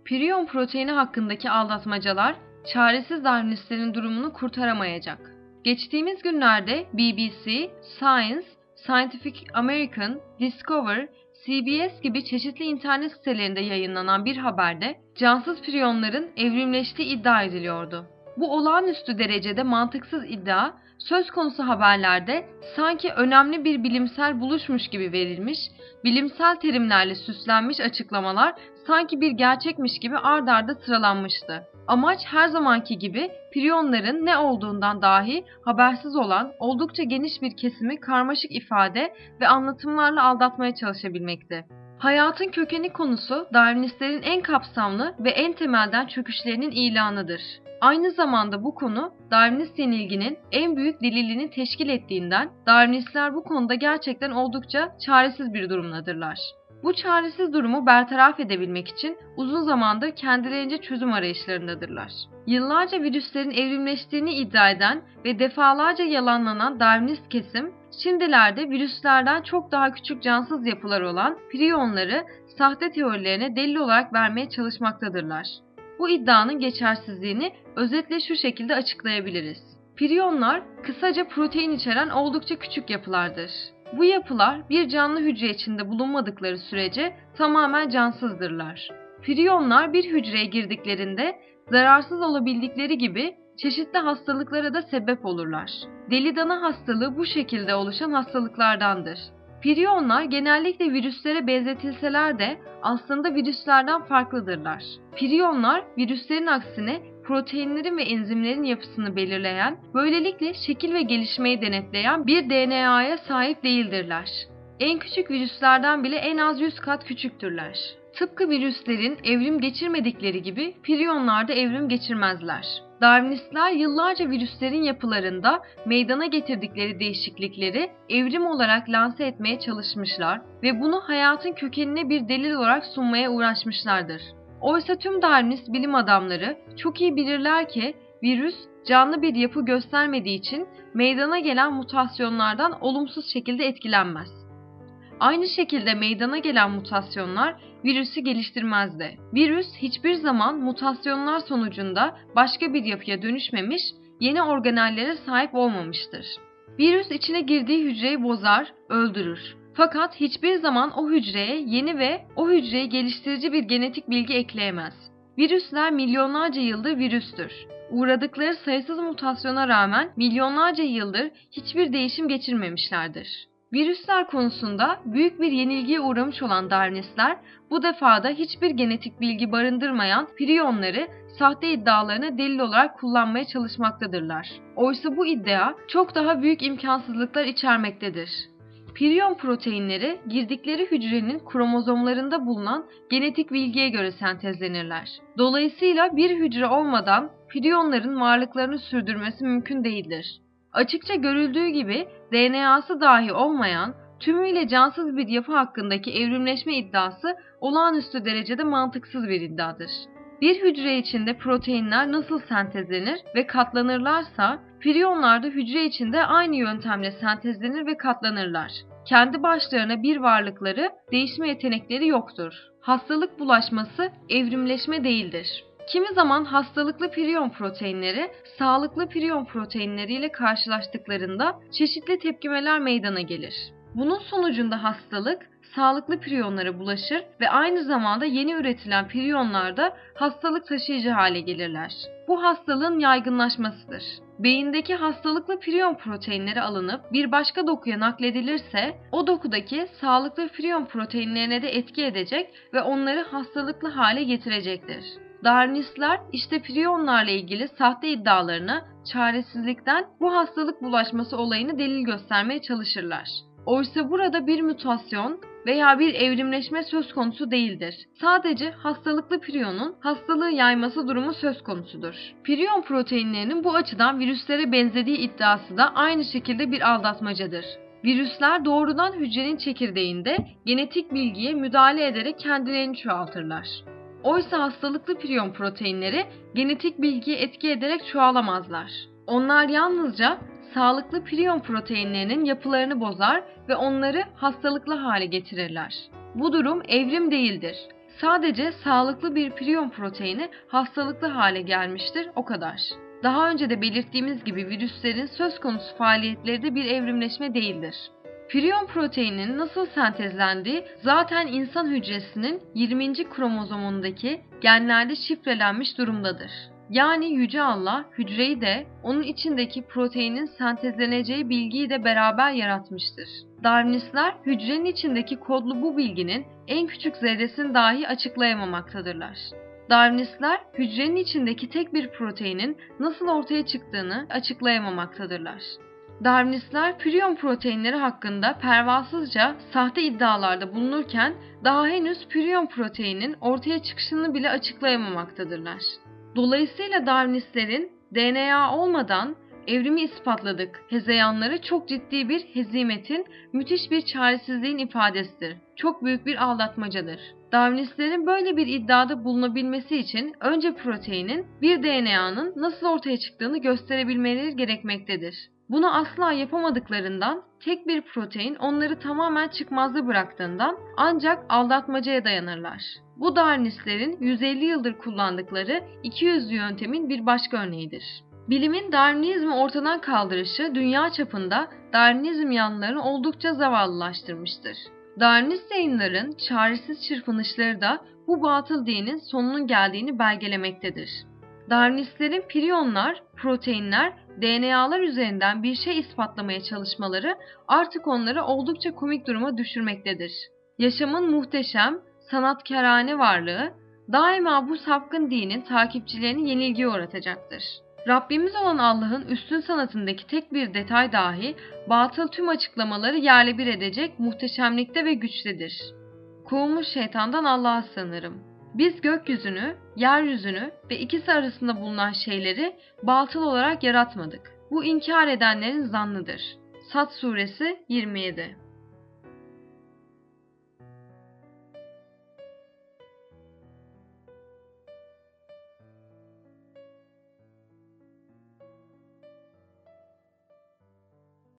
Prion proteini hakkındaki aldatmacalar çaresiz Darwinistlerin durumunu kurtaramayacak. Geçtiğimiz günlerde BBC, Science, Scientific American, Discover, CBS gibi çeşitli internet sitelerinde yayınlanan bir haberde cansız priyonların evrimleştiği iddia ediliyordu. Bu olağanüstü derecede mantıksız iddia, söz konusu haberlerde sanki önemli bir bilimsel buluşmuş gibi verilmiş, bilimsel terimlerle süslenmiş açıklamalar sanki bir gerçekmiş gibi ard arda sıralanmıştı. Amaç her zamanki gibi priyonların ne olduğundan dahi habersiz olan oldukça geniş bir kesimi karmaşık ifade ve anlatımlarla aldatmaya çalışabilmekti. Hayatın kökeni konusu Darwinistlerin en kapsamlı ve en temelden çöküşlerinin ilanıdır. Aynı zamanda bu konu Darwinist yenilginin en büyük delilini teşkil ettiğinden Darwinistler bu konuda gerçekten oldukça çaresiz bir durumdadırlar. Bu çaresiz durumu bertaraf edebilmek için uzun zamandır kendilerince çözüm arayışlarındadırlar. Yıllarca virüslerin evrimleştiğini iddia eden ve defalarca yalanlanan Darwinist kesim, şimdilerde virüslerden çok daha küçük cansız yapılar olan priyonları sahte teorilerine delil olarak vermeye çalışmaktadırlar. Bu iddianın geçersizliğini özetle şu şekilde açıklayabiliriz. Priyonlar kısaca protein içeren oldukça küçük yapılardır. Bu yapılar bir canlı hücre içinde bulunmadıkları sürece tamamen cansızdırlar. Priyonlar bir hücreye girdiklerinde zararsız olabildikleri gibi çeşitli hastalıklara da sebep olurlar. Deli dana hastalığı bu şekilde oluşan hastalıklardandır. Priyonlar genellikle virüslere benzetilseler de aslında virüslerden farklıdırlar. Priyonlar virüslerin aksine proteinlerin ve enzimlerin yapısını belirleyen, böylelikle şekil ve gelişmeyi denetleyen bir DNA'ya sahip değildirler. En küçük virüslerden bile en az 100 kat küçüktürler. Tıpkı virüslerin evrim geçirmedikleri gibi priyonlar da evrim geçirmezler. Darwinistler yıllarca virüslerin yapılarında meydana getirdikleri değişiklikleri evrim olarak lanse etmeye çalışmışlar ve bunu hayatın kökenine bir delil olarak sunmaya uğraşmışlardır. Oysa tüm Darwinist bilim adamları çok iyi bilirler ki virüs canlı bir yapı göstermediği için meydana gelen mutasyonlardan olumsuz şekilde etkilenmez. Aynı şekilde meydana gelen mutasyonlar virüsü geliştirmezdi. Virüs hiçbir zaman mutasyonlar sonucunda başka bir yapıya dönüşmemiş, yeni organellere sahip olmamıştır. Virüs içine girdiği hücreyi bozar, öldürür. Fakat hiçbir zaman o hücreye yeni ve o hücreyi geliştirici bir genetik bilgi ekleyemez. Virüsler milyonlarca yıldır virüstür. Uğradıkları sayısız mutasyona rağmen milyonlarca yıldır hiçbir değişim geçirmemişlerdir. Virüsler konusunda büyük bir yenilgiye uğramış olan Darwinistler bu defada hiçbir genetik bilgi barındırmayan priyonları sahte iddialarına delil olarak kullanmaya çalışmaktadırlar. Oysa bu iddia çok daha büyük imkansızlıklar içermektedir. Prion proteinleri girdikleri hücrenin kromozomlarında bulunan genetik bilgiye göre sentezlenirler. Dolayısıyla bir hücre olmadan priyonların varlıklarını sürdürmesi mümkün değildir. Açıkça görüldüğü gibi DNA'sı dahi olmayan, tümüyle cansız bir yapı hakkındaki evrimleşme iddiası olağanüstü derecede mantıksız bir iddiadır. Bir hücre içinde proteinler nasıl sentezlenir ve katlanırlarsa, priyonlar da hücre içinde aynı yöntemle sentezlenir ve katlanırlar. Kendi başlarına bir varlıkları, değişme yetenekleri yoktur. Hastalık bulaşması evrimleşme değildir. Kimi zaman hastalıklı prion proteinleri, sağlıklı prion proteinleriyle karşılaştıklarında çeşitli tepkimeler meydana gelir. Bunun sonucunda hastalık, sağlıklı priyonlara bulaşır ve aynı zamanda yeni üretilen priyonlar da hastalık taşıyıcı hale gelirler. Bu hastalığın yaygınlaşmasıdır. Beyindeki hastalıklı prion proteinleri alınıp bir başka dokuya nakledilirse, o dokudaki sağlıklı prion proteinlerine de etki edecek ve onları hastalıklı hale getirecektir. Darwinistler işte priyonlarla ilgili sahte iddialarını çaresizlikten bu hastalık bulaşması olayını delil göstermeye çalışırlar. Oysa burada bir mutasyon veya bir evrimleşme söz konusu değildir. Sadece hastalıklı priyonun hastalığı yayması durumu söz konusudur. Priyon proteinlerinin bu açıdan virüslere benzediği iddiası da aynı şekilde bir aldatmacadır. Virüsler doğrudan hücrenin çekirdeğinde genetik bilgiye müdahale ederek kendilerini çoğaltırlar. Oysa hastalıklı priyon proteinleri genetik bilgiye etki ederek çoğalamazlar. Onlar yalnızca sağlıklı priyon proteinlerinin yapılarını bozar ve onları hastalıklı hale getirirler. Bu durum evrim değildir. Sadece sağlıklı bir prion proteini hastalıklı hale gelmiştir, o kadar. Daha önce de belirttiğimiz gibi virüslerin söz konusu faaliyetleri de bir evrimleşme değildir. Prion proteinin nasıl sentezlendiği zaten insan hücresinin 20. kromozomundaki genlerde şifrelenmiş durumdadır. Yani Yüce Allah hücreyi de onun içindeki proteinin sentezleneceği bilgiyi de beraber yaratmıştır. Darwinistler hücrenin içindeki kodlu bu bilginin en küçük zerresini dahi açıklayamamaktadırlar. Darwinistler hücrenin içindeki tek bir proteinin nasıl ortaya çıktığını açıklayamamaktadırlar. Darwinistler prion proteinleri hakkında pervasızca sahte iddialarda bulunurken daha henüz prion proteinin ortaya çıkışını bile açıklayamamaktadırlar. Dolayısıyla Darwinistlerin DNA olmadan evrimi ispatladık hezeyanları çok ciddi bir hezimetin, müthiş bir çaresizliğin ifadesidir. Çok büyük bir aldatmacadır. Darwinistlerin böyle bir iddiada bulunabilmesi için önce proteinin bir DNA'nın nasıl ortaya çıktığını gösterebilmeleri gerekmektedir. Bunu asla yapamadıklarından, tek bir protein onları tamamen çıkmazda bıraktığından ancak aldatmacaya dayanırlar. Bu Darwinistlerin 150 yıldır kullandıkları 200'lü yöntemin bir başka örneğidir. Bilimin Darwinizmi ortadan kaldırışı dünya çapında Darwinizm yanlılarını oldukça zavallılaştırmıştır. Darwinist yayınların çaresiz çırpınışları da bu batıl dinin sonunun geldiğini belgelemektedir. Darwinistlerin priyonlar, proteinler, DNA'lar üzerinden bir şey ispatlamaya çalışmaları artık onları oldukça komik duruma düşürmektedir. Yaşamın muhteşem, sanatkârane varlığı daima bu sapkın dinin takipçilerini yenilgiye uğratacaktır. Rabbimiz olan Allah'ın üstün sanatındaki tek bir detay dahi batıl tüm açıklamaları yerle bir edecek muhteşemlikte ve güçtedir. Kovulmuş şeytandan Allah'a sığınırım. Biz gökyüzünü, yeryüzünü ve ikisi arasında bulunan şeyleri batıl olarak yaratmadık. Bu inkar edenlerin zannıdır. Sad suresi 27.